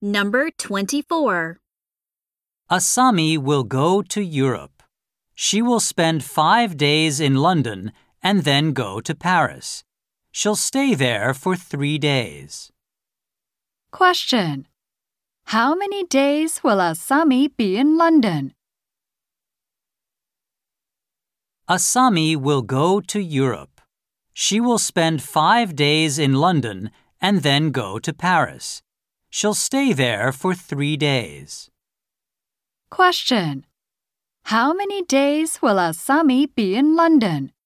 Number 24. Asami will go to Europe. She will spend 5 days in London and then go to Paris. She'll stay there for 3 days. Question. How many days will Asami be in London? Asami will go to Europe. She will spend 5 days in London and then go to Paris. She'll stay there for 3 days. Question. How many days will Asami be in London?